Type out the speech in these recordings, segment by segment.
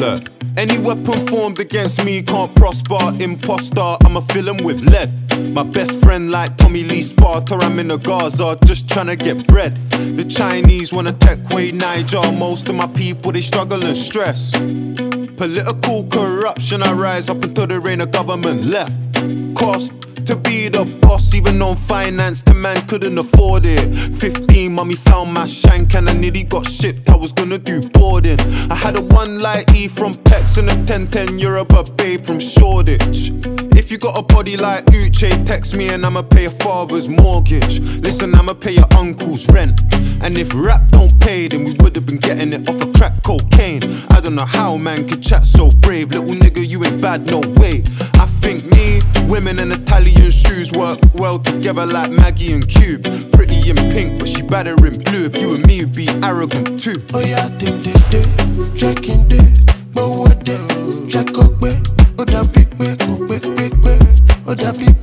alert. Any weapon formed against me can't prosper. Imposter, I'ma fill 'em with lead. My best friend like Tommy Lee Sparta, I'm in the Gaza just tryna get bread. The Chinese wanna take away Niger. Most of my people, they struggle and stress. Political corruption, I rise up until there ain't a government left. Cost to be the boss, even on finance, the man couldn't afford it. 15, mommy found my shank and I nearly got shipped, I was gonna do boarding. I had a one light E from Pex and a 1010 Europe a babe from Shoreditch. If you got a body like Uche, text me and I'ma pay your father's mortgage. Listen, I'ma pay your uncle's rent. And if rap don't pay, then we would've been getting it off of crack cocaine. I don't know how man could chat so brave. Little nigga, you ain't bad, no way. I think me, women and Italian shoes work well together like Maggie and Cube. Pretty in pink, but she better in blue. If you and me would be arrogant too. Oh yeah, check in day, but what day, check up, oh that big, oh that big,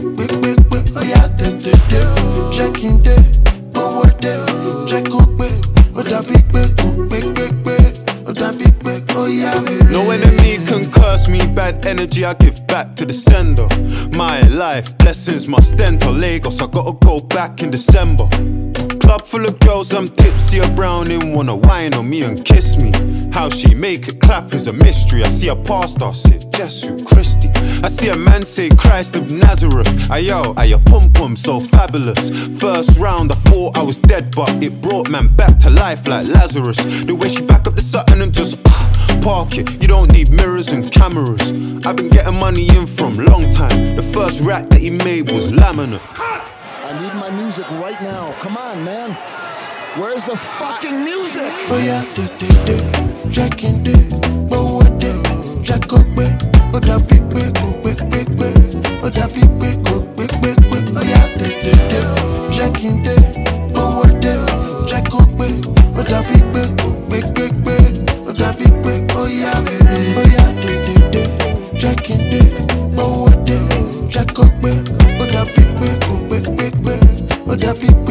oh yeah, check in day, but what day, check up, oh that big, oh that big, oh yeah. No enemy can curse me, bad energy I give back to the sender. My life, blessings must enter Lagos, I gotta go back in December. Club full of girls, I'm tipsy, a browning, wanna whine on me and kiss me. How she make it clap is a mystery. I see a pastor say, Jesu Christi. I see a man say, Christ of Nazareth. Ayo, pum pum, so fabulous. First round, I thought I was dead, but it brought man back to life like Lazarus. The way she back up the Sutton and just park it. You don't need mirrors and cameras. I've been getting money in from long time. The first rack that he made was laminate. I need my music right now. Come on, man. Where's the fucking music? Oh yeah, check in day, but what day, check up, oh that big, oh that big, oh yeah, check in day, but what day, check up, oh that big, oh that big, oh yeah, check in day, but what day, check up, oh that big, oh that big.